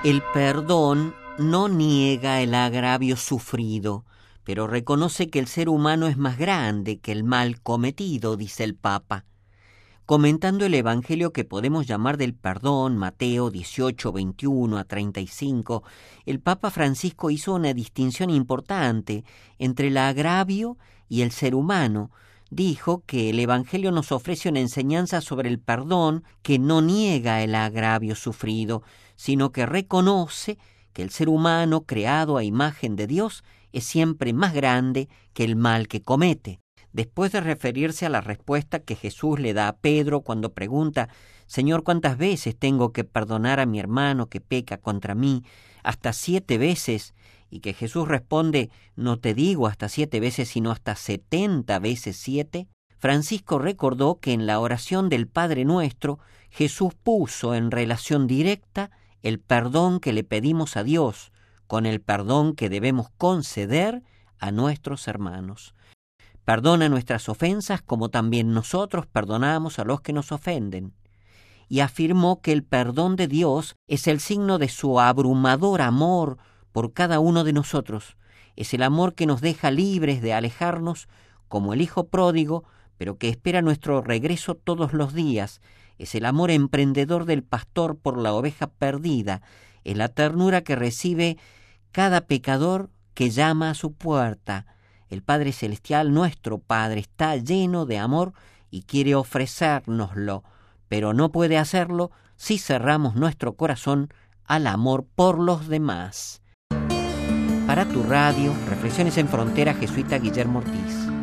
El perdón no niega el agravio sufrido, pero reconoce que el ser humano es más grande que el mal cometido, dice el Papa. Comentando el Evangelio que podemos llamar del perdón, Mateo 18, 21 a 35, el Papa Francisco hizo una distinción importante entre el agravio y el ser humano. Dijo que el Evangelio nos ofrece una enseñanza sobre el perdón que no niega el agravio sufrido, sino que reconoce que el ser humano, creado a imagen de Dios, es siempre más grande que el mal que comete. Después de referirse a la respuesta que Jesús le da a Pedro cuando pregunta: «Señor, ¿cuántas veces tengo que perdonar a mi hermano que peca contra mí? ¿Hasta 7 veces?» Y que Jesús responde: «No te digo hasta 7 veces, sino hasta 70 veces 7». Francisco recordó que en la oración del Padre Nuestro, Jesús puso en relación directa el perdón que le pedimos a Dios con el perdón que debemos conceder a nuestros hermanos. Perdona nuestras ofensas como también nosotros perdonamos a los que nos ofenden. Y afirmó que el perdón de Dios es el signo de su abrumador amor por cada uno de nosotros. Es el amor que nos deja libres de alejarnos como el hijo pródigo, pero que espera nuestro regreso todos los días. Es el amor emprendedor del pastor por la oveja perdida. Es la ternura que recibe cada pecador que llama a su puerta. El Padre Celestial, nuestro Padre, está lleno de amor y quiere ofrecérnoslo, pero no puede hacerlo si cerramos nuestro corazón al amor por los demás. Para tu radio, Reflexiones en Frontera, jesuita Guillermo Ortiz.